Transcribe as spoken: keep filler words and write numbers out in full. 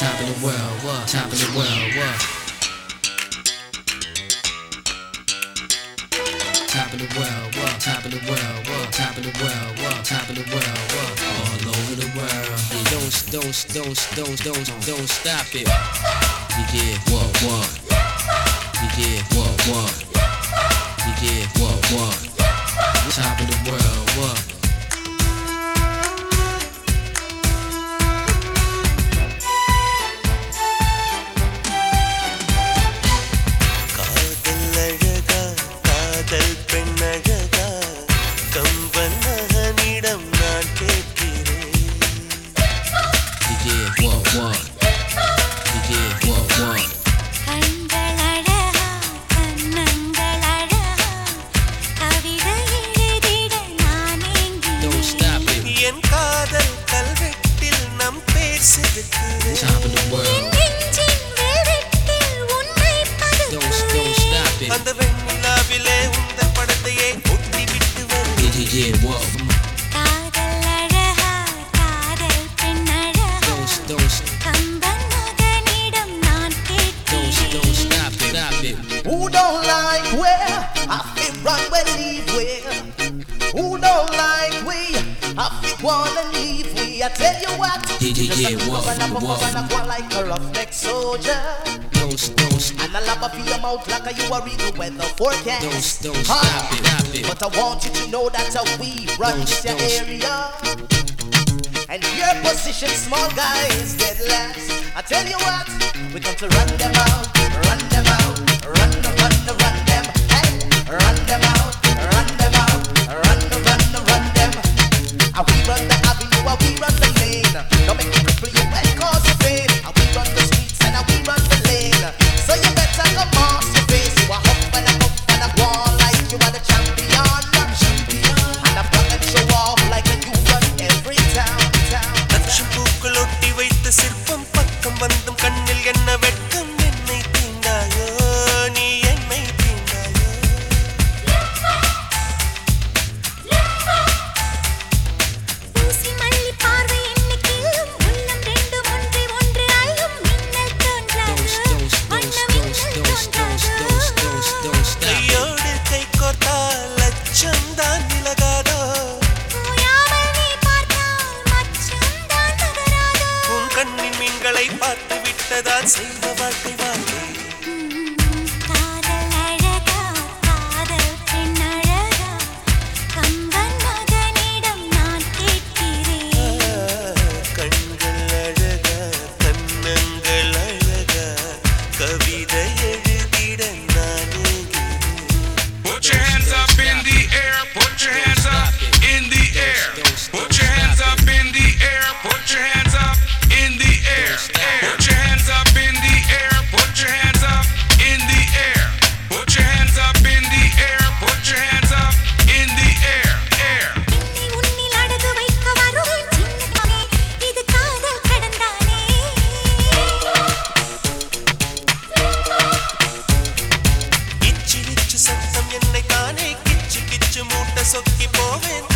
top of the world, what? Top of the world, what? Top of the world, what? Top of the world, what? Top of the world, what? Top of the world, what? All over the world. Yeah, don't, don't, don't, don't, don't, don't stop it. Yeah, what, what? Yeah, what, what? Yeah, what, what? Top of the world, what? Top of the world. Don't, don't stop it. Yeah, yeah, yeah, what? Don't, don't, don't, don't stop it, stop it. Who don't like where I feel run when leave where? Who don't like we? I feel wanna leave we. I tell you what. Yeah, yeah, yeah, what? What? Like a roughneck soldier. Don't, don't, and a lap of your mouth like a you are read the weather forecast. Don't, don't stop it, stop it. But I want you to know that uh, we run Don't, this your don't. area. And your position, small guy, is dead last. I tell you what, we come to run them out, run them out, run them, run them, run them, hey, run them out, run them out, run them, run them, run them. And we run the avenue, and we run the lane. Don't make me cripple you and cause you pain. And we run the streets and we run the lane. So you better come off your face. You are up and a up and a go on like you are the champion. And I'm gonna show off like a you run every town. பூக்களொட்டி வைத்த சிற்பம் பக்கம் வந்தும் கண்ணில் என்ன வெட்கம் என்னை தீண்டாயோ நீ என்னை தீண்டாயோ ஊசி மல்லி பார்வை என்னைக்கு உள்ளம் ரெண்டு ஒன்று ஒன்று அழும் மின்னல் தோன்றாதோ வண்ணம் மின்னல் தோன்றாதோ கையோடு கை கோர்த்தால் லட்சம் தான் விலகாதோ கண்ணின் மீன்களை பார்த்து விட்டதால் செய்த வாழ்க்கை வாழ்க்கை காதல் அழகா காதல் பெண் அழகா கம்பன் மகனிடம் நான் கேட்கிறேன் கண்கள் அழகா கண்ணங்கள் அழகா கவிதை எழுதிட நான் Put your hands up in the air, put your hands up in the air. Put your hands up in the air, put your hands up in the air. Put your hands up in the air, put your hands up in the air. Put your hands up in the air, put your hands up in the air, air. என்னை உன்னில் அடகு வைக்க வருவேன் சின்னதானே இது காதல் கடந்தானே இச்சு இச்சு சத்தம் என்னை தானே கிச்சு கிச்சு மூட்ட சொக்கி போவேன்